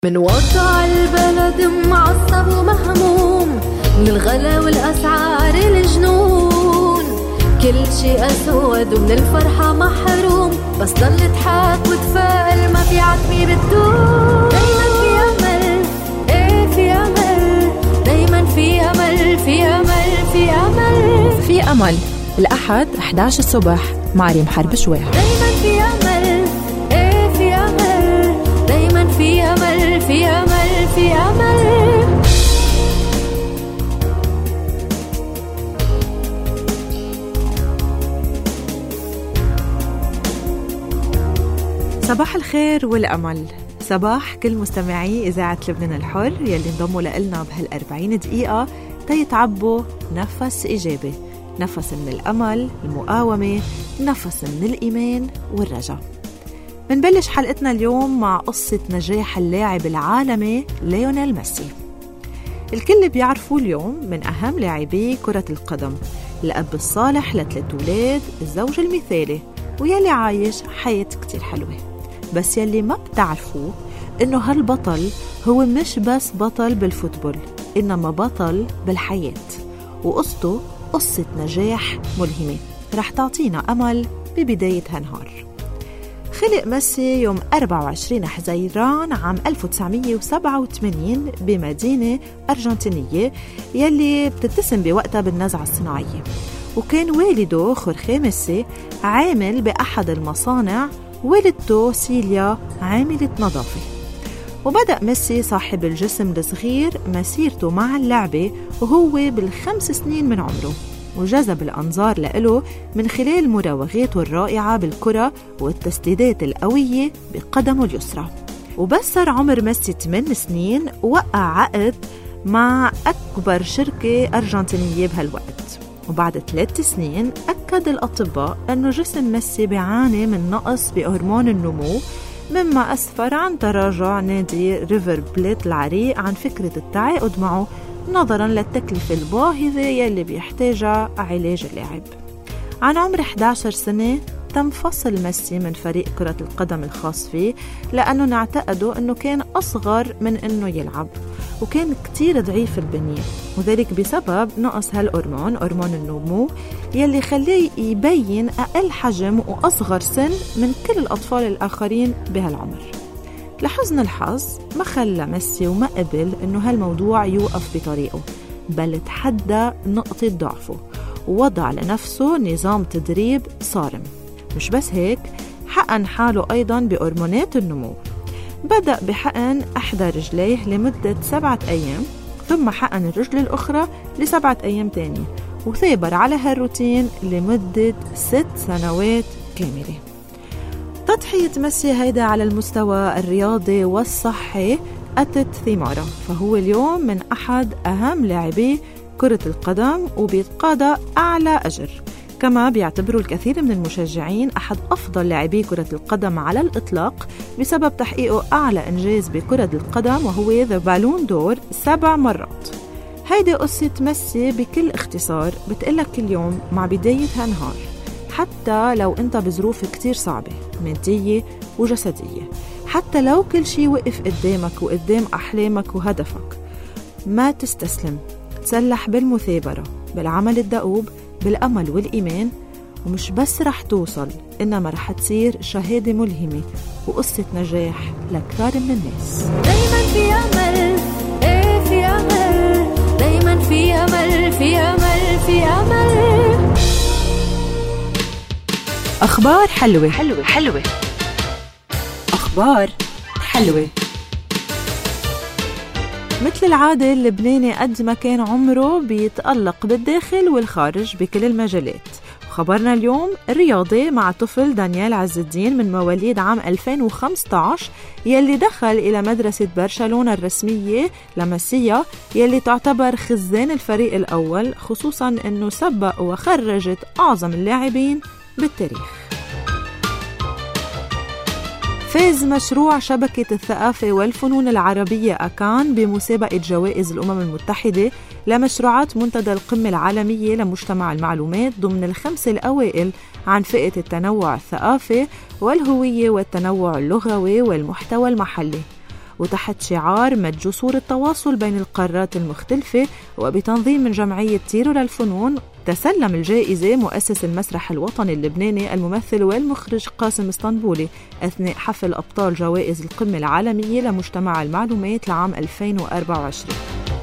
من وضع البلد معصب ومهموم، من الغلا والأسعار الجنون، كل شيء أسود ومن الفرحة محروم، بس ضل اضحك وتفائل، ما في عتمي بتدوم. دايما في أمل، ايه في أمل، دايما في أمل، في أمل، في أمل، في أمل. الأحد 11 الصبح مع ريم حرب شويح. دايما في أمل، ايه في أمل، دايما في أمل، في أمل، في أمل. صباح الخير والأمل، صباح كل مستمعي إذاعة لبنان الحر يلي انضموا لنا بهال40 دقيقة تيتعبوا نفس إيجابي، نفس من الأمل، المقاومة، نفس من الإيمان والرجاء. منبلش حلقتنا اليوم مع قصة نجاح اللاعب العالمي ليونيل ميسي. الكل بيعرفوا اليوم من أهم لاعبي كرة القدم، الأب الصالح ل3 أولاد، الزوج المثالي، ويلي عايش حياة كتير حلوة. بس يلي ما بتعرفوه إنه هالبطل هو مش بس بطل بالفوتبول، إنما بطل بالحياة، وقصته قصة نجاح ملهمة رح تعطينا أمل ببداية هالنهار. خلق ميسي يوم 24 حزيران عام 1987 بمدينة أرجنتينية يلي بتتسم بوقتها بالنزعة الصناعية، وكان والده خورخي ميسي عامل بأحد المصانع، والدته سيليا عاملة نظافة. وبدأ ميسي صاحب الجسم الصغير مسيرته مع اللعبة وهو بال5 سنين من عمره، وجذب الأنظار له من خلال مراوغاته الرائعة بالكرة والتسديدات القوية بقدمه اليسرى. وبس صار عمر ميسي 8 سنين وقع عقد مع أكبر شركة أرجنتينية بهالوقت، وبعد 3 سنين أكد الأطباء أنه جسم ميسي بيعاني من نقص بهرمون النمو، مما أسفر عن تراجع نادي ريفر بليت العريق عن فكرة التعاقد معه نظراً للتكلفة الباهظة يلي بيحتاجها علاج اللاعب. عن عمر 11 سنة تم فصل ميسي من فريق كرة القدم الخاص فيه، لأنه نعتقدوا أنه كان أصغر من أنه يلعب، وكان كتير ضعيف البنية، وذلك بسبب نقص هالهرمون، هرمون النمو، يلي خليه يبين أقل حجم وأصغر سن من كل الأطفال الآخرين بهالعمر. لحسن الحظ ما خلى ميسي وما قبل أنه هالموضوع يوقف بطريقه، بل تحدى نقطة ضعفه ووضع لنفسه نظام تدريب صارم. مش بس هيك، حقن حاله أيضاً بهرمونات النمو. بدأ بحقن إحدى رجليه لمدة 7 أيام، ثم حقن الرجل الأخرى ل7 أيام تانية، وثابر على هالروتين لمدة 6 سنوات كاملة. تضحية ميسي هيدا على المستوى الرياضي والصحي أتت ثمارة، فهو اليوم من أحد أهم لاعبي كرة القدم وبيتقاضى أعلى أجر. كما بيعتبروا الكثير من المشجعين أحد أفضل لاعبي كرة القدم على الإطلاق بسبب تحقيقه أعلى إنجاز بكرة القدم، وهو ذا بالون دور 7 مرات. هيدي قصة ميسي بكل اختصار بتقلك اليوم مع بداية هالنهار، حتى لو أنت بظروف كتير صعبة مادية وجسدية، حتى لو كل شيء وقف قدامك وقدام أحلامك وهدفك، ما تستسلم، تسلح بالمثابرة، بالعمل الدؤوب، بالأمل والإيمان، ومش بس رح توصل، إنما رح تصير شهادة ملهمة وقصة نجاح لكثير من الناس. دايما في أمل، إيه في أمل، دايما في أمل، في أمل، في أمل. أخبار حلوة حلوة حلوة، أخبار حلوة. مثل العادة اللبناني قد ما كان عمره بيتألق بالداخل والخارج بكل المجالات. خبرنا اليوم الرياضي مع طفل دانيال عز الدين من مواليد عام 2015 يلي دخل إلى مدرسة برشلونة الرسمية لمسيا يلي تعتبر خزان الفريق الأول، خصوصاً أنه سبق وخرجت أعظم اللاعبين بالتاريخ. فاز مشروع شبكة الثقافة والفنون العربية أكان بمسابقة جوائز الأمم المتحدة لمشروعات منتدى القمة العالمية لمجتمع المعلومات ضمن ال5 الأوائل عن فئة التنوع الثقافي والهوية والتنوع اللغوي والمحتوى المحلي. وتحت شعار مد جسور التواصل بين القارات المختلفة وبتنظيم من جمعية تيرو للفنون. تسلم الجائزة مؤسس المسرح الوطني اللبناني الممثل والمخرج قاسم اسطنبولي أثناء حفل أبطال جوائز القمة العالمية لمجتمع المعلومات لعام 2024.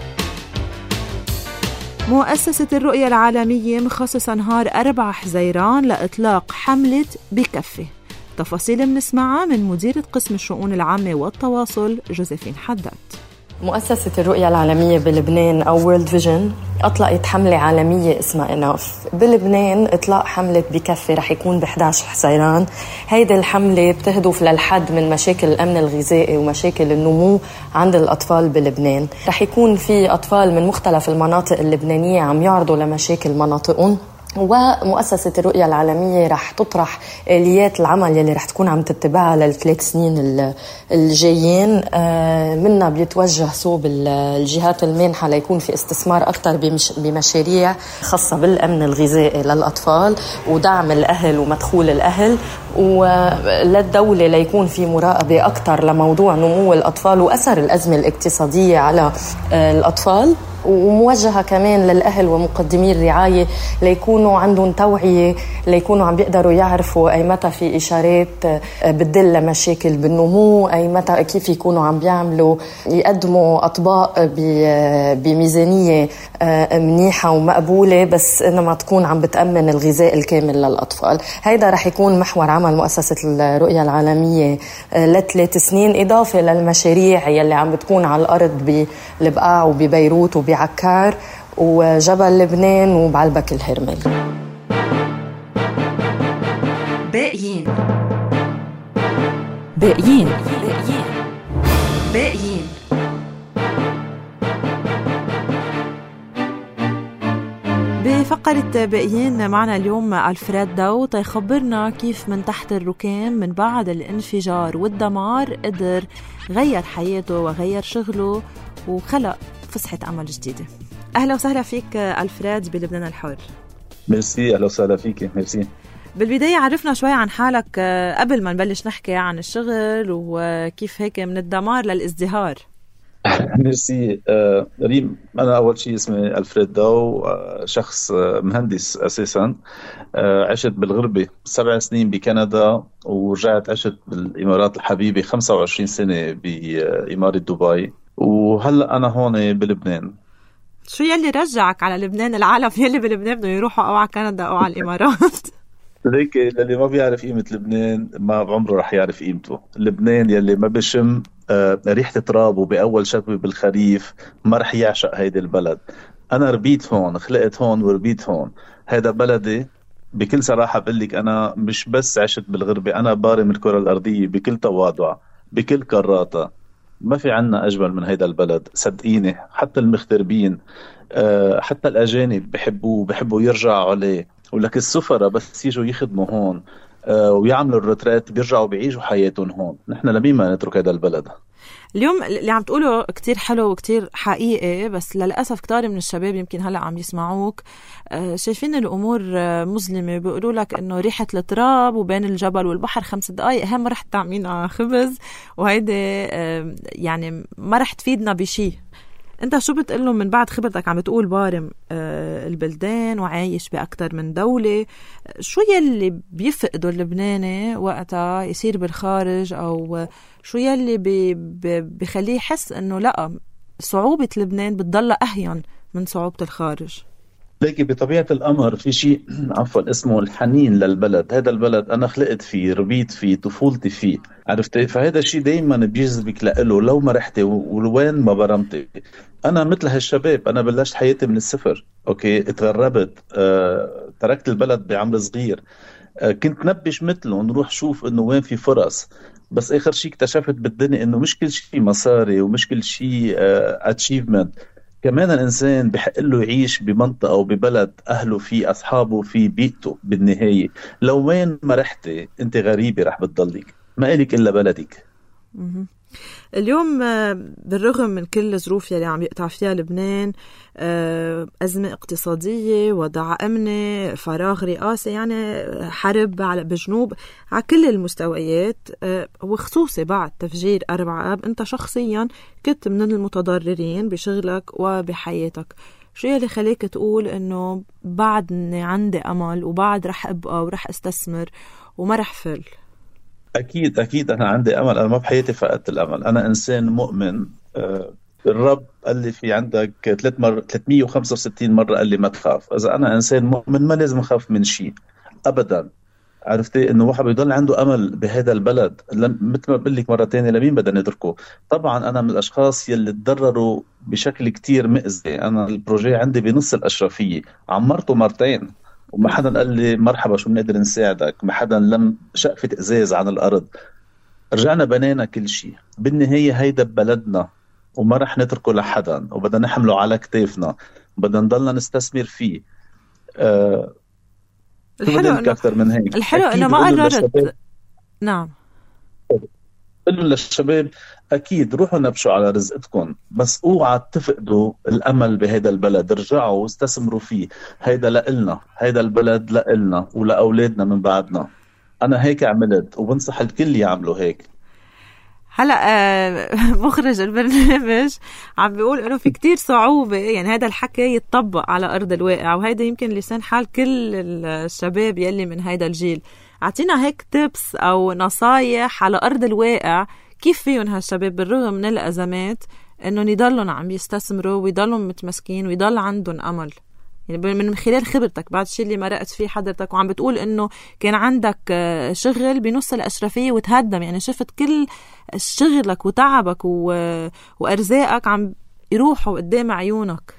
مؤسسة الرؤية العالمية مخصصة نهار 4 حزيران لإطلاق حملة بكفي. تفاصيل بنسمعها من مديرة قسم الشؤون العامة والتواصل جوزيفين حداد. مؤسسة الرؤية العالمية بلبنان أو وورلد فيجن أطلقت حملة عالمية اسمها إناف بلبنان. إطلاق حملة بكفي رح يكون ب11 حزيران. هيدي الحملة بتهدف للحد من مشاكل الأمن الغذائي ومشاكل النمو عند الأطفال بلبنان. رح يكون في أطفال من مختلف المناطق اللبنانية عم يعرضوا لمشاكل مناطقهم، ومؤسسة الرؤية العالمية رح تطرح آليات العمل يلي رح تكون عم تتبعها لل3 سنين الجايين. منا بيتوجه صوب الجهات المانحة ليكون في استثمار أكتر بمشاريع خاصة بالأمن الغذائي للأطفال ودعم الأهل ومدخول الأهل، وللدولة ليكون في مراقبة أكتر لموضوع نمو الأطفال وأثر الأزمة الاقتصادية على الأطفال، وموجهة كمان للأهل ومقدمي الرعاية ليكونوا عندهم توعية، ليكونوا عم بيقدروا يعرفوا أي متى في إشارات بتدل لمشاكل بالنمو، أي متى كيف يكونوا عم بيعملوا يقدموا أطباق بميزانية منيحة ومقبولة، بس إنما تكون عم بتأمن الغذاء الكامل للأطفال. هيدا رح يكون محور عمل مؤسسة الرؤية العالمية ل3 سنين، إضافة للمشاريع يلي عم بتكون على الأرض بالبقاع وببيروت بعكار وجبل لبنان وبعلبك الهرمل. باقيين باقيين باقيين. بفقرة باقيين معنا اليوم ألفريد داو تيخبرنا كيف من تحت الركام من بعد الانفجار والدمار قدر غير حياته وغير شغله وخلق فسحة أمل جديدة. أهلا وسهلا فيك ألفريد بلبنان الحر. ميرسي، أهلا وسهلا فيك. ميرسي. بالبداية عرفنا شوي عن حالك قبل ما نبلش نحكي عن الشغل وكيف هيك من الدمار للازدهار. ميرسي ريم. أنا أول شيء اسمي ألفريد داو، شخص مهندس أساساً. عشت بالغربة 7 سنين بكندا، ورجعت عشت بالإمارات الحبيبة 25 سنة بإمارة دبي، وهلأ أنا هون بلبنان. شو يلي رجعك على لبنان؟ العالم يلي بلبنان بدهم يروحوا أو على كندا أو على الإمارات. ليك اللي ما بيعرف قيمة لبنان ما بعمره رح يعرف قيمته. لبنان يلي ما بشم ريحة ترابه بأول شتوي بالخريف ما رح يعشق هيدي البلد. أنا ربيت هون، خلقت هون وربيت هون، هيدا بلدي. بكل صراحة بقلك أنا مش بس عشت بالغربة، أنا بارم الكرة الأرضية بكل تواضع بكل كراتها. ما في عنا أجمل من هيدا البلد، صدقيني. حتى المغتربين حتى الأجانب بحبوا يرجعوا عليه، ولك السفرة بس يجوا يخدموا هون ويعملوا الرترات بيرجعوا بيعيشوا حياتهم هون. نحن لمين ما نترك هذا البلد. اليوم اللي عم تقوله كتير حلو وكتير حقيقي، بس للأسف كتار من الشباب يمكن هلأ عم يسمعوك شايفين الأمور مظلمة، بيقولوا لك إنه ريحة التراب وبين الجبل والبحر 5 دقايق هم رح تعمينا خبز، وهيدا يعني ما رح تفيدنا بشي. انت شو بتقلهم من بعد خبرتك؟ عم تقول بارم البلدان وعايش بأكتر من دولة، شو يلي بيفقدوا اللبناني وقتها يصير بالخارج، أو شو يلي بيخليه يحس انه لا صعوبة لبنان بتضل أهين من صعوبة الخارج؟ لكن بطبيعة الأمر في شيء اسمه الحنين للبلد. هذا البلد أنا خلقت فيه، ربيت فيه، طفولتي فيه، عرفت؟ فهذا الشيء دايما بيجذبك لإله لو ما رحتي ولوين ما برمتي. أنا مثل هالشباب، أنا بلشت حياتي من الصفر. أوكي، اتغربت، تركت البلد بعمر صغير، كنت نبش مثله نروح شوف إنه وين في فرص. بس آخر شيء اكتشفت بالدنيا إنه مش كل شيء مصاري ومش كل شيء achievement. كمان الإنسان بحق له يعيش بمنطقة أو ببلد أهله فيه، أصحابه فيه، بيئته. بالنهاية لو وين ما رحتي أنت غريبة رح بتضلك، ما إلك إلا بلدك. اليوم بالرغم من كل الظروف اللي عم يقطع فيها لبنان، أزمة اقتصادية، وضع أمني، فراغ رئاسي، يعني حرب بجنوب على كل المستويات، وخصوصي بعد تفجير 4 آب، أنت شخصيا كنت من المتضررين بشغلك وبحياتك. شو اللي خليك تقول إنه بعدني عندي أمل وبعد رح أبقى ورح أستثمر وما رح فل؟ أكيد أنا عندي أمل. أنا ما بحياتي فقدت الأمل. أنا إنسان مؤمن. الرب قال لي في عندك 365 مرة قال لي ما تخاف. إذا أنا إنسان مؤمن ما لازم أخاف من شيء أبدا. عرفتي إنه واحد بيضل عنده أمل بهذا البلد. مثل ما بقول لك مرة تانية، لمين بدنا نتركه؟ طبعا أنا من الأشخاص يلي تضرروا بشكل كتير مئزي. أنا البروجي عندي بنص الأشرفية، عمرته مرتين وما حدا قال لي مرحبا شو بنقدر نساعدك، ما حدا لم شقفة إزاز عن الأرض. رجعنا بنينا كل شيء. بالنهاية هيدا ببلدنا وما رح نتركه لحدا، وبدنا نحمله على كتافنا، بدنا نضلنا نستثمر فيه. الحلو إنه ما قررت. نعم، قلوا للشباب أكيد روحوا نبشوا على رزقتكم، بس اوعى تفقدوا الأمل بهذا البلد. رجعوا واستثمروا فيه. هيدا لإلنا، هيدا البلد لإلنا ولأولادنا من بعدنا. أنا هيك عملت وبنصح الكل يعملوا هيك. هلأ مخرج البرنامج عم بيقول إنه في كتير صعوبة، يعني هذا الحكي يتطبق على أرض الواقع، وهذا يمكن لسان حال كل الشباب يلي من هذا الجيل. أعطينا هيك تيبس أو نصايح على أرض الواقع كيف فيهم هالشباب بالرغم من الأزمات إنه يضلون عم يستثمروا ويضلون متمسكين ويضل عندهم أمل، يعني من خلال خبرتك بعد الشيء اللي مرقت فيه حضرتك. وعم بتقول إنه كان عندك شغل بنص الأشرفية وتهدم، يعني شفت كل شغلك وتعبك وأرزاقك عم يروحوا قدام عيونك.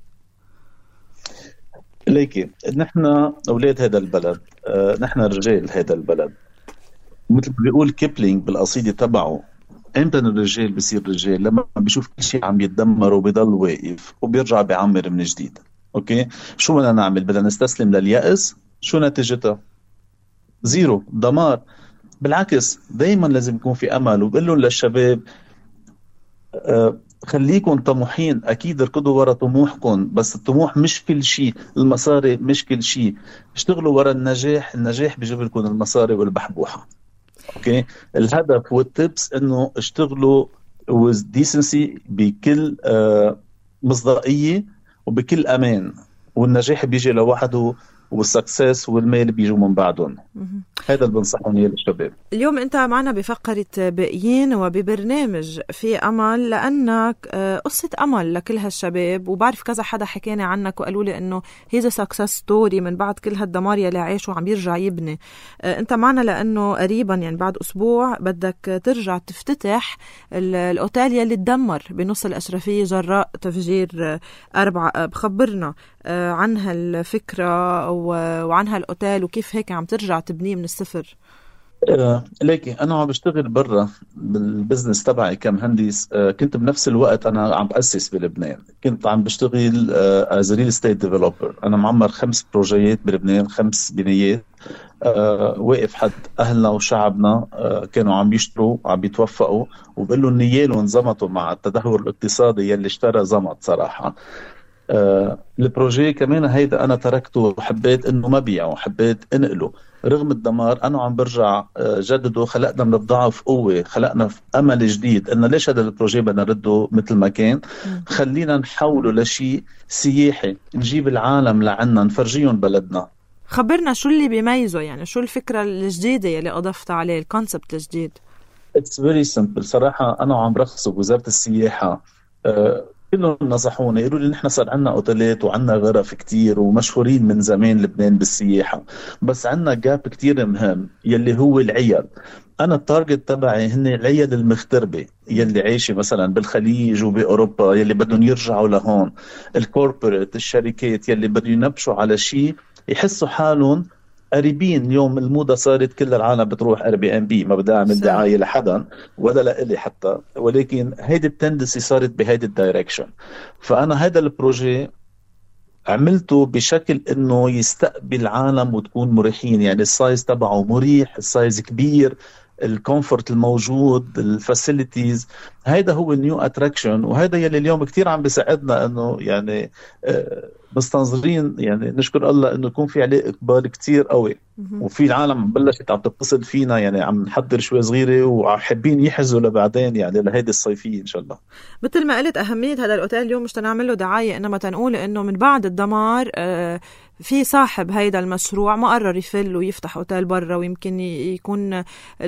ليكي نحن أولاد هذا البلد، نحن رجال هذا البلد. مثل ما بيقول كيبلينج بالقصيدة تبعه، امتى الرجال بيصير رجال؟ لما بيشوف كل شيء عم يتدمر وبيضل واقف وبيرجع بيعمر من جديد. اوكي، شو بدنا نعمل؟ بدنا نستسلم لليأس؟ شو نتيجتها؟ زيرو، دمار. بالعكس دايما لازم يكون في امل. وبقول لهم للشباب خليكم طموحين. اكيد اركضوا ورا طموحكم، بس الطموح مش كل شيء، المصاري مش كل شيء. اشتغلوا ورا النجاح، النجاح بيجيب لكم المصاري والبحبوحه. اوكي، الهدف والتبس انه اشتغلوا with decency، بكل مصداقيه وبكل امان، والنجاح بيجي لوحده والسكسس والمال بيجوا من بعدهم. هذا اللي بنصحهم اياه للشباب. اليوم انت معنا بفقرة باقيين وببرنامج في امل، لانك قصة امل لكل هالشباب. وبعرف كذا حدا حكاني عنك وقالوا لي انه هيز سكسس ستوري من بعد كل هالدمار يلي عاش وعم يرجع يبني. انت معنا لانه قريبا يعني بعد اسبوع بدك ترجع تفتتح الاوتيل يلي تدمر بنص الاشرفية جراء تفجير 4 آب. خبرنا عن هالفكرة وعن هالأوتيل وكيف هيك عم ترجع تبنيه من الصفر. ليكي أنا عم بشتغل برا بالبزنس تبعي كمهندس. كنت بنفس الوقت أنا عم بأسس بلبنان. كنت عم بشتغل as a real estate developer. أنا معمر 5 بروجيات بلبنان، 5 بنايات. واقف حد أهلنا وشعبنا كانوا عم بيشتروا عم بيتوفقوا، وبقول له نيالهم زمطوا مع التدهور الاقتصادي يلي اشترى زمط صراحة. البروجي كمان هيدا أنا تركته وحبيت إنه ما بيعه، حبيت انقله رغم الدمار. أنا عم برجع جدده. خلقنا من الضعف قوة، خلقنا في أمل جديد. إنه ليش هذا البروجي بدنا نرده مثل ما كان؟ خلينا نحوله لشيء سياحي، نجيب العالم لعنا، نفرجيهم بلدنا. خبرنا شو اللي بيميزه، يعني شو الفكرة الجديدة اللي أضفت عليه، الكونسبت الجديد؟ It's very simple صراحة. أنا عم رخصه بوزارة السياحة. كلهم نصحوني يقولوا لي نحن صار عنا اوتيلات وعنا غرف كتير ومشهورين من زمان لبنان بالسياحة، بس عنا جاب كتير مهم يلي هو العيال. أنا التارجت تبعي هن العيال المغتربة يلي عايشة مثلا بالخليج وبأوروبا، يلي بدهم يرجعوا لهون. الكوربوريت، الشركات يلي بدهم ينبشوا على شيء يحسوا حالهم قريبين. اليوم الموضة صارت كل العالم بتروح Airbnb. ما بدي أعمل دعاية لحدا ولا لإلي حتى، ولكن هيدي التندسي صارت بهيدي الدايركشن. فأنا هيدا البروجي عملته بشكل إنه يستقبل العالم وتكون مريحين. يعني السايز تبعه مريح، السايز كبير، الكومفورت الموجود، الفاسيليتيز. هيدا هو النيو اتراكشن، وهيدا يلي اليوم كتير عم بيساعدنا انه يعني مستنظرين يعني نشكر الله انه يكون في عليه اقبال كتير قوي، وفي العالم بلشت عم تتصل فينا، يعني عم نحضر شوي صغيره وحابين يحجزوا لبعدين يعني لهيدي الصيفيه ان شاء الله. مثل ما قلت اهميه هذا الاوتيل اليوم مش تنعمل له دعايه، انما تنقول انه من بعد الدمار في صاحب هيدا المشروع ما قرر يفل ويفتح اوتيل برا، ويمكن يكون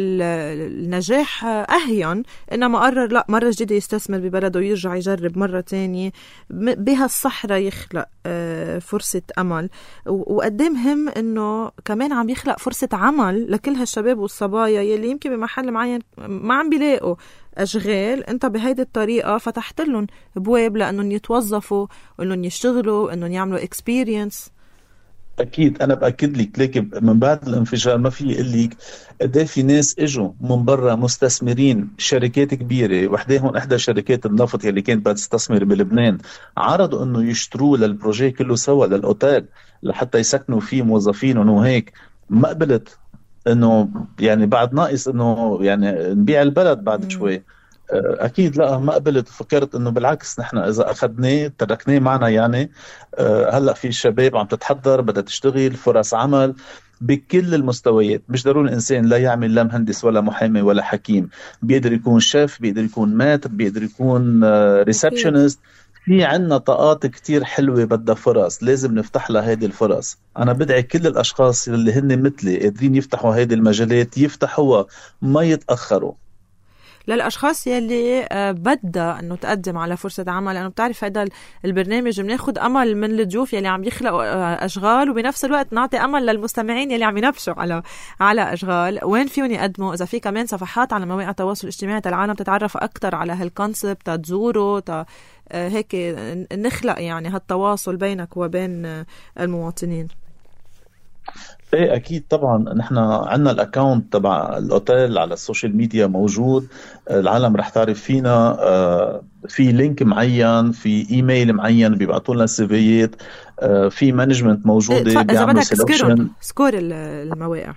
النجاح اهين، انما قرر لا مرة جديدة يستثمر ببلده ويرجع يجرب مرة تانية. بهالصحراء يخلق فرصة أمل، وقد مهم انه كمان عم يخلق فرصة عمل لكل هالشباب والصبايا يلي يمكن بمحل معين ما عم بيلاقوا أشغال. أنت بهيدي الطريقة فتحت لهم بواب لأنهم يتوظفوا وأنهم يشتغلوا وأنهم يعملوا experience. أكيد أنا بأكد لك، لكن من بعد الانفجار ما في يقول لك قد في ناس إجوا من برا مستثمرين، شركات كبيرة، وحداهم إحدى شركات النفط اللي كانت بتستثمر بلبنان، عرضوا إنه يشتروا للبروجي كله سوا للأوتيل لحتى يسكنوا فيه موظفينهم وهيك. ما قبلت إنه يعني بعد ناقص إنه يعني نبيع البلد بعد شوي. أكيد لا، ما قبلت. فكرت إنه بالعكس نحن إذا أخذناه تركناه معنا يعني هلأ في الشباب عم تتحضر بدها تشتغل، فرص عمل بكل المستويات. مش ضروري الإنسان لا يعمل لا مهندس ولا محامي ولا حكيم، بيقدر يكون شيف، بيقدر يكون ماتر، بيقدر يكون ريسبشنست. في عنا طاقات كتير حلوة بدها فرص، لازم نفتح لها هذه الفرص. أنا بدعي كل الأشخاص اللي هن مثلي قادرين يفتحوا هذه المجالات يفتحوها، ما يتأخروا. للأشخاص يلي بدها أنه تقدم على فرصة عمل، لأنه بتعرف هذا البرنامج بناخد أمل من الضيوف يلي عم يخلقوا أشغال، وبنفس الوقت نعطي أمل للمستمعين يلي عم ينبشوا على أشغال. وين فيهم يقدموا؟ إذا في كمان صفحات على مواقع التواصل الاجتماعي العالم تتعرف أكتر على هالكونسبت، تزوروا هيك نخلق يعني هالتواصل بينك وبين المواطنين. ايه اكيد طبعا. نحن عندنا الاكاونت تبع الاوتيل على السوشيال ميديا موجود، العالم رح تعرف فينا. في لينك معين، في ايميل معين بيبعتوا لنا السيفيات، في مانجمنت موجوده بيعملوا سيلكشن. سكور المواقع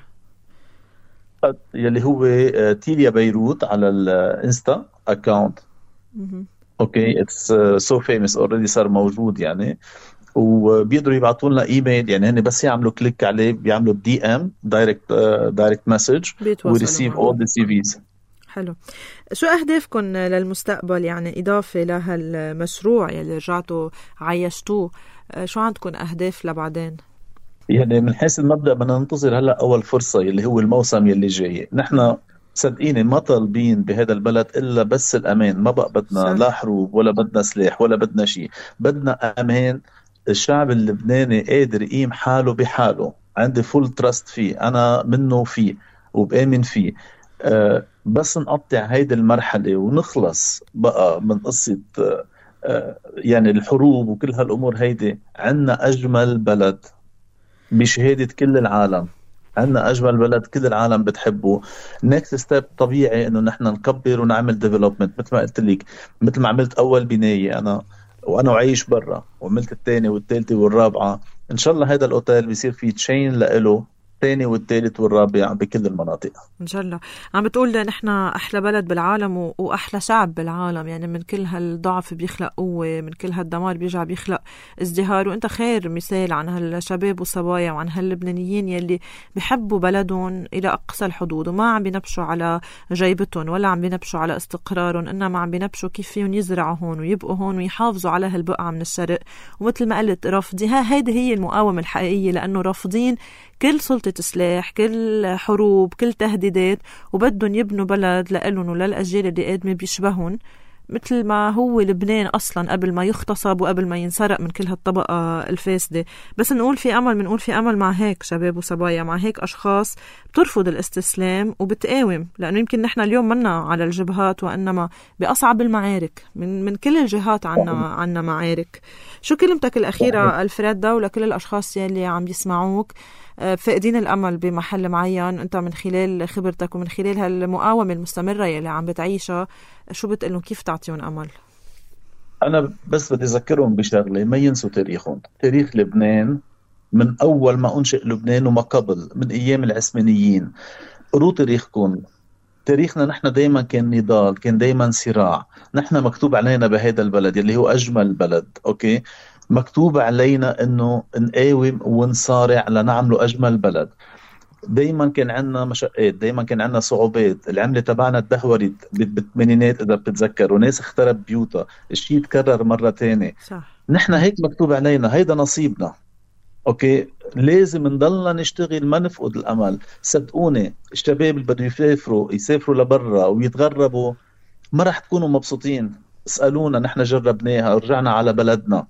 يلي هو تيليا بيروت على الانستا اكاونت. اوكي اتس سو فيمس اوريدي، صار موجود يعني. وبيقدروا يبعثوا لنا ايميل، يعني هن بس يعملوا كليك عليه بيعملوا دي ام دايركت مسج وريسيف اول ذا سي فيز. حلو. شو اهدافكم للمستقبل يعني اضافه لهالمشروع يلي رجعتوا عيشتوه؟ شو عندكم اهداف لبعدين؟ يعني من حيث المبدا بدنا ننتظر هلا اول فرصه اللي هو الموسم يلي جاي. نحن صدقيني ما طالبين بهذا البلد الا بس الامان. ما بقى بدنا لا حروب ولا بدنا سلاح ولا بدنا شيء، بدنا امان. الشعب اللبناني قادر يقيم حاله بحاله، عندي فول تراست فيه، أنا منه فيه وبآمن فيه. بس نقطع هيدي المرحلة ونخلص بقى من قصة يعني الحروب وكل هالأمور هيدي. عنا أجمل بلد بشهادة كل العالم، عنا أجمل بلد كل العالم بتحبه. next step طبيعي إنه نحن نكبر ونعمل development. مثل ما قلت لك، مثل ما عملت أول بناية أنا وعايش برا، وعملت الثاني والثالثة والرابعة. إن شاء الله هذا الأوتيل بيصير فيه تشين لإله الثاني والثالث والرابع بكل المناطق إن شاء الله. عم بتقول نحن أحلى بلد بالعالم وأحلى شعب بالعالم، يعني من كل هالضعف بيخلق قوة، من كل هالدمار بيرجع بيخلق ازدهار. وأنت خير مثال عن هالشباب والصبايا وعن هاللبنانيين يلي بيحبوا بلدهم إلى أقصى الحدود، وما عم بينبشوا على جيبتهم ولا عم بينبشوا على استقرارهم، إنما عم بينبشوا كيف فيهم يزرعوا هون ويبقوا هون ويحافظوا على هالبقعة من الشرق. ومثل ما قلت رافضيها، هيدي هي المقاومة الحقيقية، لأنه رافضين كل سلطة سلاح، كل حروب، كل تهديدات، وبدهم يبنوا بلد لإلهم وللأجيال اللي قادمة بيشبهون، مثل ما هو لبنان أصلا قبل ما يغتصب وقبل ما ينسرق من كل هالطبقة الفاسدة. بس نقول في أمل، بنقول في أمل مع هيك شباب وصبايا، مع هيك أشخاص بترفض الاستسلام وبتقاوم، لأنه يمكن نحن اليوم منا على الجبهات، وإنما بأصعب المعارك من كل الجهات عنا معارك. شو كلمتك الأخيرة الفريد ولكل الأشخاص يلي عم يسمعوك فاقدين الأمل بمحل معين، أنت من خلال خبرتك ومن خلال هالمقاومة المستمرة يلي عم بتعيشها، شو بتقلهم كيف تعطيهم أمل؟ أنا بس بدي أذكرهم بشغلة، ما ينسوا تاريخهم. تاريخ لبنان من أول ما أنشئ لبنان وما قبل، من أيام العثمانيين. قروا تاريخكم، تاريخنا نحن دايما كان نضال، كان دايما صراع. نحن مكتوب علينا بهذا البلد اللي هو أجمل بلد، أوكي، مكتوب علينا إنه نقاوم ونصارع لنعمله أجمل بلد. دايما كان عندنا مشقات، دايما كان عندنا صعوبات. العملة تبعنا تدهورت بالثمانينات إذا بتتذكر، وناس اخترب بيوتها، الشيء تكرر مرة تانية. صح. نحن هيك مكتوب علينا، هيدا نصيبنا. اوكي، لازم نضلنا نشتغل، ما نفقد الامل. صدقوني الشباب اللي بده يسافروا لبرا ويتغربوا ما راح تكونوا مبسوطين. اسالونا، نحن جربناها ورجعنا على بلدنا.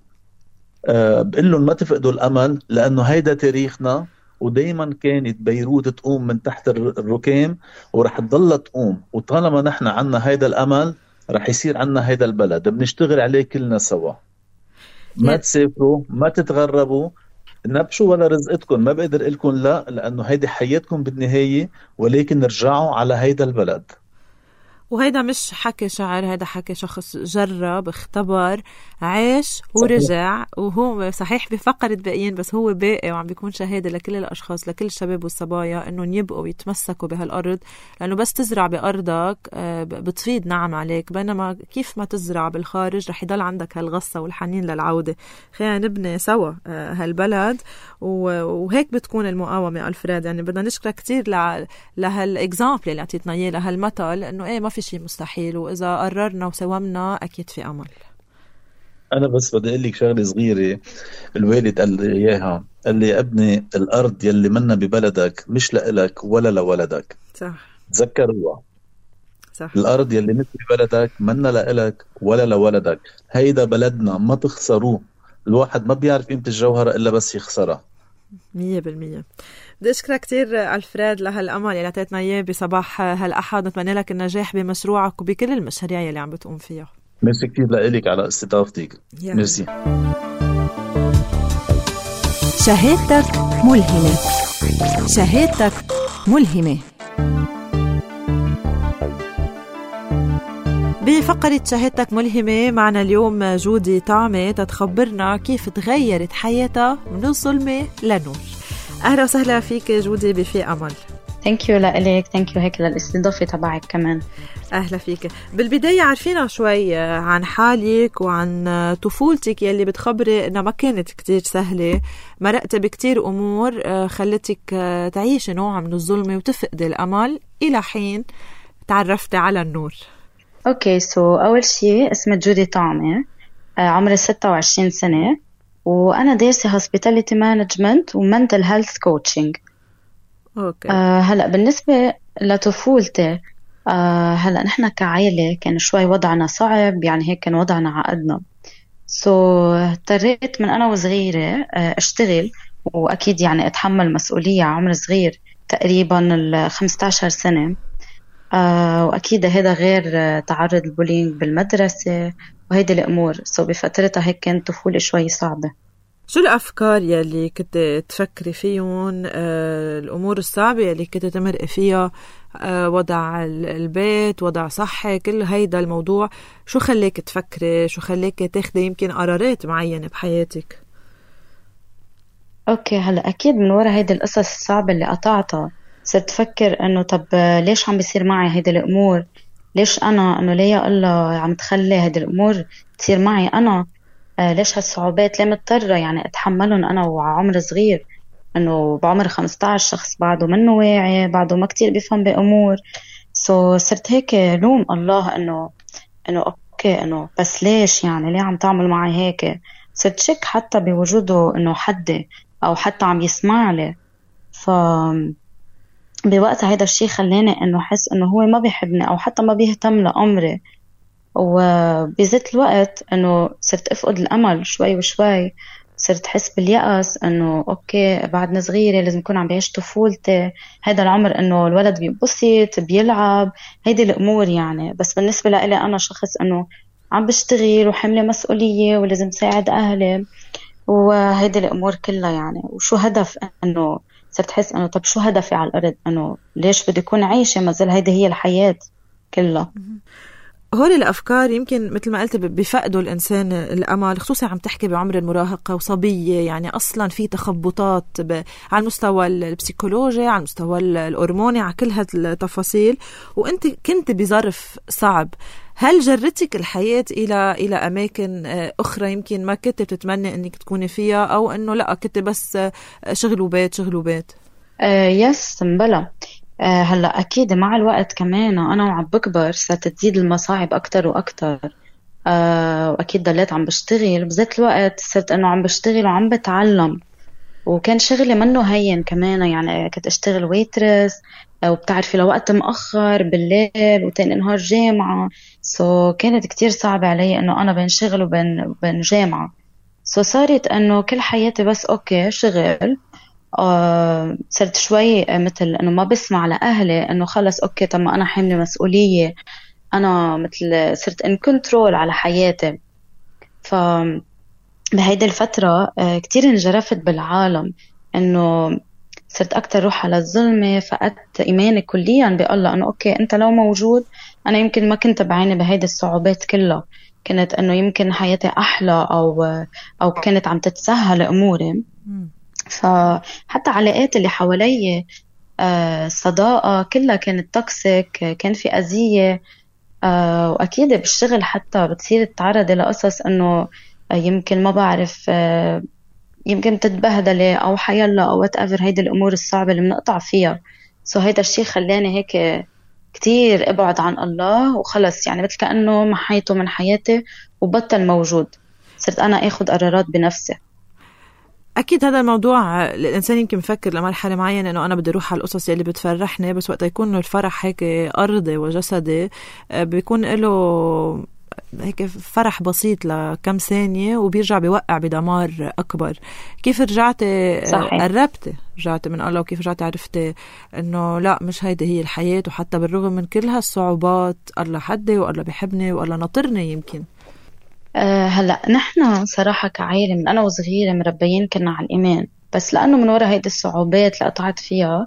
بقول لهم ما تفقدوا الامل، لانه هيدا تاريخنا، ودايما كانت بيروت تقوم من تحت الركام ورح تضل تقوم. وطالما نحن عنا هيدا الامل رح يصير عنا هيدا البلد، بنشتغل عليه كلنا سوا. ما تسافروا، ما تتغربوا، نبشوا ولا رزقتكم. ما بقدر لكم لا، لأنه هيدي حياتكم بالنهاية، ولكن رجعوا على هيدا البلد. وهيدا مش حكي شعر، هيدا حكي شخص جرب، اختبر، عاش ورجع. وهو صحيح بفقرة باقيين، بس هو باقي وعم بيكون شهادة لكل الأشخاص، لكل الشباب والصبايا، إنهم يبقوا ويتمسكوا بهالأرض. لأنه بس تزرع بأرضك بتفيد نعم عليك، بينما كيف ما تزرع بالخارج رح يضل عندك هالغصة والحنين للعودة. خلينا نبني سوا هالبلد، وهيك بتكون المقاومة. ألفريد، يعني بدنا نشكرك كتير لهالإكزامبل اللي أعطيتنا إياه، لهالمثل، إنه إيه ما في شيء مستحيل، وإذا قررنا وسومنا أكيد في أمل. أنا بس بدي أقول لك شغلة صغيرة. الوالد قال لي إياها، قال لي يا ابني الأرض يلي منا ببلدك مش لإلك ولا لولدك. صح. تذكروها. صح. الأرض يلي مش ببلدك منا لإلك ولا لولدك. هيدا بلدنا، ما تخسروه. الواحد ما بيعرف قيمة الجوهرة إلا بس يخسرها. 100%. بدي أشكرك كتير ألفريد لهالأمل اللي أعطيتنا إياه بصباح هالأحد. نتمنى لك النجاح بمشروعك وبكل المشاريع اللي عم بتقوم فيها. ميرسي كتير لك على استضافتك. ميرسي. شهادتك ملهمة. شهادتك ملهمة. بفقرة شهادتك ملهمة معنا اليوم جودي طعمة تتخبرنا كيف تغيرت حياتها من الظلمة لنور. أهلا وسهلا فيك جودي بفي أمل. ثانك يو لك، ثانك يو هيك للاستضافة تبعك كمان. أهلا فيك. بالبداية عارفينا شوي عن حالك وعن طفولتك يلي بتخبري إنها ما كانت كتير سهلة، مرقت بكتير أمور خلتك تعيش نوع من الظلمة وتفقد الأمل إلى حين تعرفت على النور. اوكي، اول شيء اسمي جودي طعمة، عمري 26 سنة، وانا دارسة hospitality management وmental health coaching. اوكي. هلا بالنسبة لطفولتي، هلا نحن كعائلة كان شوي وضعنا صعب، يعني هيك كان وضعنا عقدنا. اضطريت من انا وصغيرة اشتغل، واكيد يعني اتحمل مسؤولية عمر صغير، تقريبا 15 سنة. وأكيد هذا غير تعرض البولينج بالمدرسة وهيدي الأمور. بفترتها هيك كانت طفولة شوي صعبة. شو الأفكار يلي كنت تفكري فيهم، الأمور الصعبة يلي كنت تمرقي فيها، وضع البيت، وضع صحي، كل هيدا الموضوع، شو خليك تفكري، شو خليك تاخدي يمكن قرارات معينة بحياتك؟ أوكي، هلأ أكيد من وراء هيدي القصص الصعبة اللي قطعتها صرت أفكر إنه طب ليش عم بيصير معي هيدي الأمور؟ ليش أنا؟ إنه ليه الله عم تخلي هيدي الأمور تصير معي أنا؟ ليش هالصعوبات ليه مضطرة يعني أتحملهم أنا وعمر صغير؟ إنه بعمر 15 شخص بعده منه واعي، بعده ما كتير بيفهم بأمور. صرت هيك لوم الله إنه أوكي، إنه بس ليش يعني ليه عم تعمل معي هيك؟ صرت شك حتى بوجوده إنه حدي أو حتى عم يسمع لي. بوقتها هيدا الشيء خلاني إنه حس إنه هو ما بيحبني أو حتى ما بيهتم لأمري. وبذات الوقت إنه صرت أفقد الأمل شوي وشوي، صرت حس باليأس إنه أوكي بعدنا صغيرة لازم يكون عم بعيش طفولتي، هيدا العمر إنه الولد بينبسط بيلعب هيدي الأمور يعني. بس بالنسبة لي أنا شخص إنه عم بشتغل وحملة مسؤولية ولازم ساعد أهلي وهيدي الأمور كلها يعني. وشو هدف إنه صرت حس إنه طب شو هدفي على الأرض؟ إنه ليش بدي أكون عايشة؟ ما زال هيدي هي الحياة كلها. هول الأفكار يمكن مثل ما قلت بفقدوا الإنسان الأمل، خصوصا عم تحكي بعمر المراهقة وصبية، يعني أصلا في تخبطات على المستوى البسيكولوجي، على المستوى الهرموني، على كل هذه التفاصيل، وأنت كنت بظرف صعب. هل جرتك الحياة إلى أماكن أخرى يمكن ما كنت بتتمنى أنك تكوني فيها، أو أنه لا كنت بس شغل وبيت شغل وبيت؟ يس مبلا. هلا أكيد مع الوقت كمان أنا وعم بكبر صارت تزيد المصاعب أكتر وأكتر. وأكيد ضليت عم بشتغل بذات الوقت، صرت أنه عم بشتغل وعم بتعلم، وكان شغلي منه هين كمان. يعني كنت أشتغل ويترس، وبتعرفي لوقت مأخر بالليل، وتاني نهار جامعة. كانت كتير صعبة علي أنه أنا بين شغل وبين جامعة. صارت أنه كل حياتي بس أوكي شغل. صرت شوي مثل أنه ما بسمع لأهلي، أنه خلص أوكي طب ما أنا حاملة مسؤولية، أنا مثل صرت إن كنترول على حياتي. بهيدي الفترة كتير انجرفت بالعالم، أنه صرت أكتر روح على الظلمة، فقدت إيماني كليا بالله أنه أوكي أنت لو موجود أنا يمكن ما كنت بعاني بهيدي الصعوبات كلها، كانت أنه يمكن حياتي أحلى، أو كانت عم تتسهل أموري. فحتى علاقات اللي حوالي صداقة كلها كانت توكسيك، كان في أذية. وأكيد بالشغل حتى بتصير تتعرضي لقصص أنه يمكن ما بعرف، يمكن تتبهدلي أو حيالله أو whatever، هيدي الأمور الصعبة اللي بنقطع فيها. هيدا الشيء خلاني هيك كتير أبعد عن الله، وخلص يعني مثل كأنه محيته من حياتي وبطل موجود. صرت أنا أخذ قرارات بنفسي. أكيد هذا الموضوع الإنسان يمكن يفكر لمرحلة معينة إنه أنا بدي أروح على القصص اللي بتفرحني، بس وقت يكون الفرح هيك أرضي وجسدي بيكون له هيك فرح بسيط لكم ثانية وبيرجع بيوقع بدمار أكبر. كيف رجعتي رجعتي من الله، وكيف رجعتي عرفتي إنه لا مش هيدي هي الحياة، وحتى بالرغم من كل هالصعوبات الله حدي والله بيحبني والله ناطرني يمكن؟ هلأ نحن صراحة كعائلة من أنا وصغيرة مربيين كنا على الإيمان، بس لأنه من وراء هيدي الصعوبات اللي قطعت فيها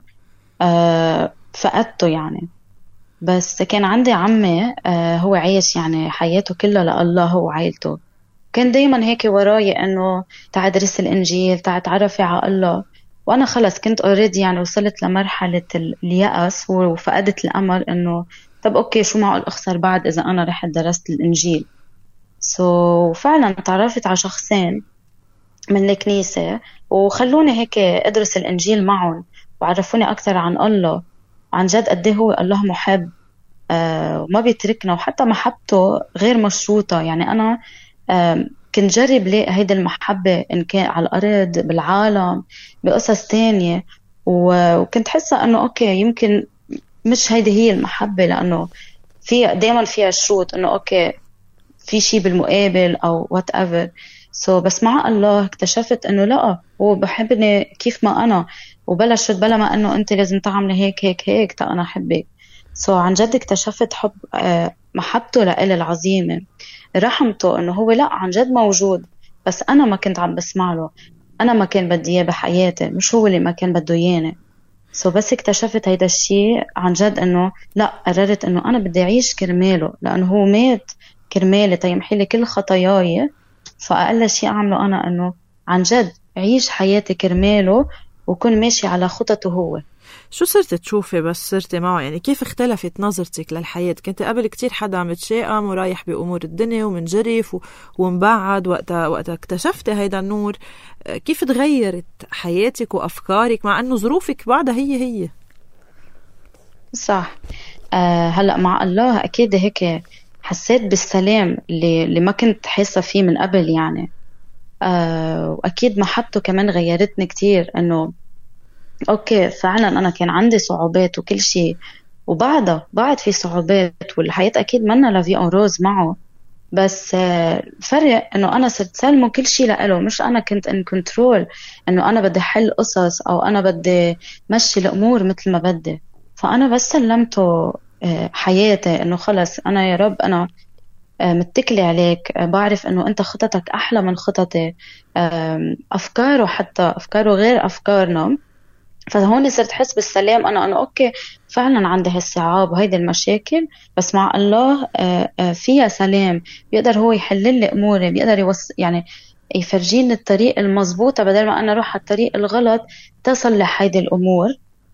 فقدته يعني. بس كان عندي عمي هو عايش يعني حياته كلها لله هو وعائلته، كان دايما هيك وراي أنه تعال درس الإنجيل، تعال تعرفي على الله. وأنا خلص كنت already يعني وصلت لمرحلة اليأس وفقدت الأمل أنه طب أوكي شو معقول أخسر بعد إذا أنا رحت درست الإنجيل. فعلا تعرفت على شخصين من الكنيسة وخلوني هيك أدرس الإنجيل معهم، وعرفوني أكثر عن الله، عن جد قد هو الله محب وما بيتركنا، وحتى محبته غير مشروطة. يعني أنا كنت جرب لاقي هيدا المحبة إن كان على الأرض بالعالم بقصص تانية، وكنت حاسة أنه أوكي يمكن مش هيدي هي المحبة، لأنه دايما فيها شروط أنه أوكي في شيء بالمقابل أو whatever. بس مع الله اكتشفت أنه لا، هو بحبني كيف ما أنا، وبلشت بلا ما أنه أنت لازم تعملي هيك هيك هيك تا أنا أحبك. عن جد اكتشفت حب محبته لإلي العظيمة، رحمته أنه هو لا عن جد موجود، بس أنا ما كنت عم بسمع له، أنا ما كان بدي إياه بحياتي، مش هو اللي ما كان بده إياني. بس اكتشفت هيدا الشيء عن جد أنه لا، قررت أنه أنا بدي أعيش كرماله، لأنه هو مات كرمالي تيمحي لي كل خطاياي. فأقل شيء أعمله أنا أنه عن جد عيش حياتي كرماله وكن ماشي على خطته هو. شو صرت تشوفي بس صرتي معه؟ يعني كيف اختلفت نظرتك للحياة؟ كنت قبل كتير حدا متشائم ورايح بأمور الدنيا ومنجرف ومبعد، وقتها اكتشفتي هيدا النور كيف تغيرت حياتك وأفكارك مع أنه ظروفك بعدها هي؟ صح. هلأ مع الله أكيد هيك حسيت بالسلام اللي ما كنت حاسة فيه من قبل يعني. وأكيد محبته كمان غيرتني كتير، أنه أوكي فعلا أنا كان عندي صعوبات وكل شيء، بعد في صعوبات، والحياة أكيد منا لا في روز معه، بس فرق أنه أنا صرت سلمه كل شيء لإله، مش أنا كنت إن كنترول أنه أنا بدي حل قصص أو أنا بدي مشي الأمور مثل ما بدي. فأنا بس سلمته حياتي، أنه خلص أنا يا رب أنا متكلي عليك، بعرف أنه أنت خطتك أحلى من خطتي، أفكاره حتى أفكاره غير أفكارنا، فهون صرت حس بالسلام أنا أوكي فعلا عندي هالصعاب وهيدي المشاكل، بس مع الله فيها سلام، بيقدر هو يحلل لي أموري، بيقدر يعني يفرجيني الطريق المضبوطة بدل ما أنا أروح على الطريق الغلط تصلح هيدي الأمور.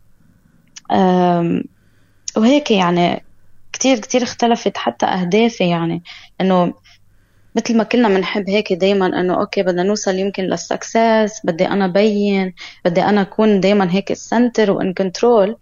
وهيك يعني كتير اختلفت حتى أهدافي، يعني إنه مثل ما كلنا منحب هيك دايما إنه أوكي بدنا نوصل يمكن للسكسس، بدي أنا بين، بدي أنا أكون دايما هيك السنتر وإن كنترول.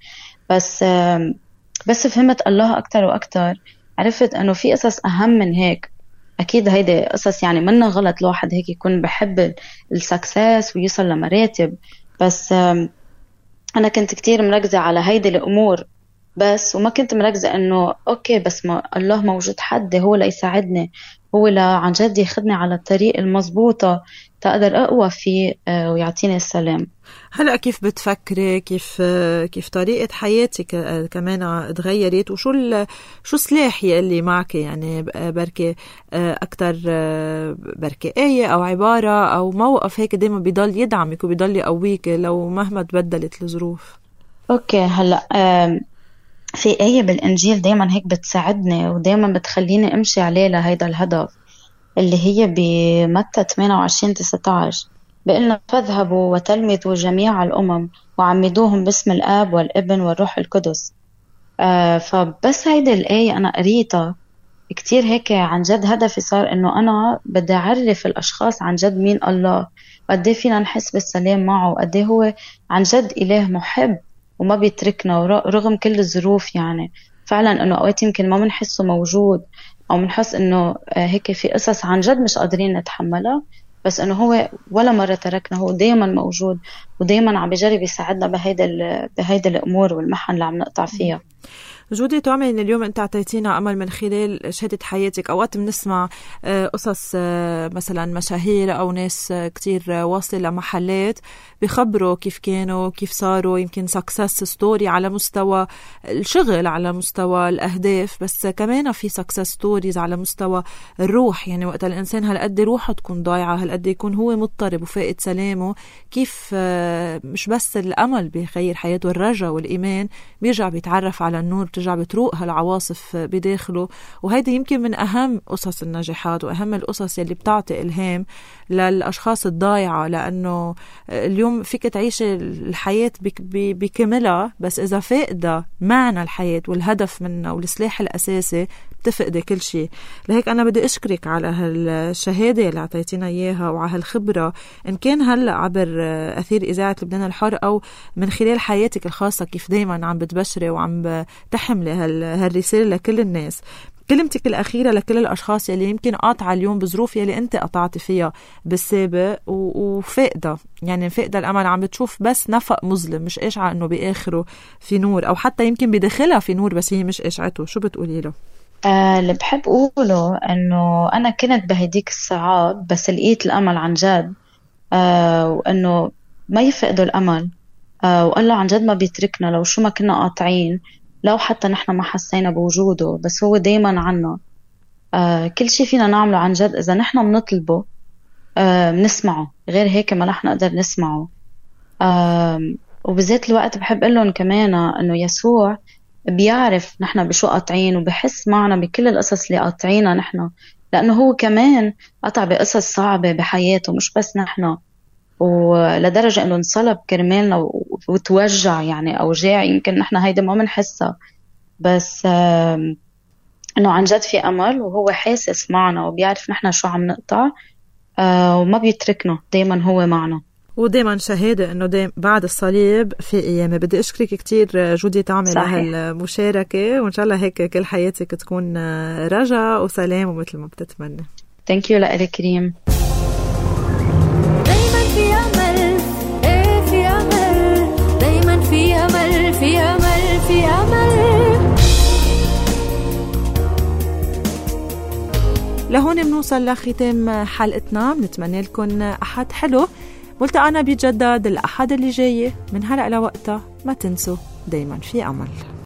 بس فهمت الله أكتر وأكتر، عرفت إنه في قصص أهم من هيك. أكيد هيدي قصص يعني منا غلط الواحد هيك يكون بحب السكسس ويوصل لمراتب، بس أنا كنت كتير مركزة على هيدي الأمور بس، وما كنت مركزة إنه أوكي بس ما الله موجود حدي هو اللي يساعدني، هو اللي عن جد ياخدني على الطريق المضبوطة تقدر أقوى فيه ويعطيني السلام. هلأ كيف بتفكري؟ كيف طريقة حياتك كمان تغيرت؟ شو سلاح يلي معك؟ يعني بركي أكتر، بركي آية أو عبارة أو موقف هيك دايما بيضل يدعمك وبيضل يقويك لو مهما تبدلت الظروف. أوكي هلأ في آية بالإنجيل دايما هيك بتساعدني ودايما بتخليني أمشي عليه لهيدا الهدف، اللي هي بمتى 28:19 بإنه فاذهبوا وتلمذوا جميع الأمم وعمدوهم باسم الآب والابن والروح القدس. فبس هيدا الآية أنا قريتها كتير هيك عن جد هدفي صار إنه أنا بدي أعرف الأشخاص عن جد مين الله، وقديه فينا نحس بالسلام معه، وقديه هو عن جد إله محب وما بيتركنا رغم كل الظروف. يعني فعلا إنه أوقات يمكن ما منحسه موجود أو منحس إنه هيك في قصص عن جد مش قادرين نتحملها، بس إنه هو ولا مرة تركنا، هو دايما موجود ودايما عم بيجرب يساعدنا بهيدا الأمور والمحن اللي عم نقطع فيها. جودي تعمل اليوم أنت أعطيتينا أمل من خلال شهادة حياتك. أوقات بنسمع قصص مثلا مشاهير أو ناس كتير واصلة لمحلات بيخبروا كيف كانوا، كيف صاروا، يمكن success story على مستوى الشغل، على مستوى الأهداف، بس كمان في success stories على مستوى الروح. يعني وقت الإنسان هالقد روحه تكون ضايعة، هالقد يكون هو مضطرب وفاقد سلامه، كيف مش بس الأمل بيغير حياته، الرجاء والإيمان بيرجع بيتعرف على النور، بترجع بتروق هالعواصف بداخله. وهيدا يمكن من أهم قصص النجاحات وأهم القصص يلي بتعطي إلهام للأشخاص الضايعة، لأنه اليوم فيك تعيش الحياة بكملها، بس إذا فقد معنى الحياة والهدف منها والسلاح الأساسي بتفقدي كل شيء. لهيك أنا بدي أشكرك على هالشهادة اللي عطيتينا إياها وعلى هالخبرة، إن كان هلأ عبر أثير إذاعة لبنان الحر أو من خلال حياتك الخاصة، كيف دايما عم بتبشري وعم تحملي هالرسالة لكل الناس. كلمتك الأخيرة لكل الأشخاص يلي يمكن قاطعة اليوم بظروف يلي أنت قطعت فيها بالسابق وفاقدة، يعني فاقدة الأمل، عم بتشوف بس نفق مظلم، مش قاشعة أنه بآخره في نور، أو حتى يمكن بداخلها في نور بس هي مش قاشعته، شو بتقولي له؟ اللي بحب أقوله أنه أنا كنت بهديك الصعاب بس لقيت الأمل عن جد، وأنه ما يفقدوا الأمل، والله عن جد ما بيتركنا لو شو ما كنا قاطعين، لو حتى نحن ما حسينا بوجوده، بس هو دايما عنا. كل شيء فينا نعمله عن جد إذا نحن بنطلبه بنسمعه، غير هيك ما رح نقدر نسمعه. وبذات الوقت بحب قلهم كمان أنه يسوع بيعرف نحن بشو قاطعين وبحس معنا بكل القصص اللي قاطعينها نحن، لأنه هو كمان قطع بقصص صعبة بحياته مش بس نحن، ولدرجة أنه انصلب كرمالنا وتوجع، يعني أوجاع يمكن نحن هيدا ما منحسها، بس أنه عن جد في أمل وهو حاسس معنا وبيعرف نحن شو عم نقطع، وما بيتركنا، دايما هو معنا. ودايما شهادة أنه بعد الصليب في قيامة. بدي أشكرك كتير جودي تعمل هالمشاركة، وإن شاء الله هيك كل حياتك تكون رجاء وسلام ومثل ما بتتمنى. Thank you لألي كريم. دايما في أمل، في أمل، دايما في أمل، في أمل، في أمل. لهون بنوصل لختام حلقتنا، بنتمنى لكم أحد حلو، ملتقانا بيتجدد الأحد اللي جاي. من هلأ لوقتها ما تنسوا دايما في أمل.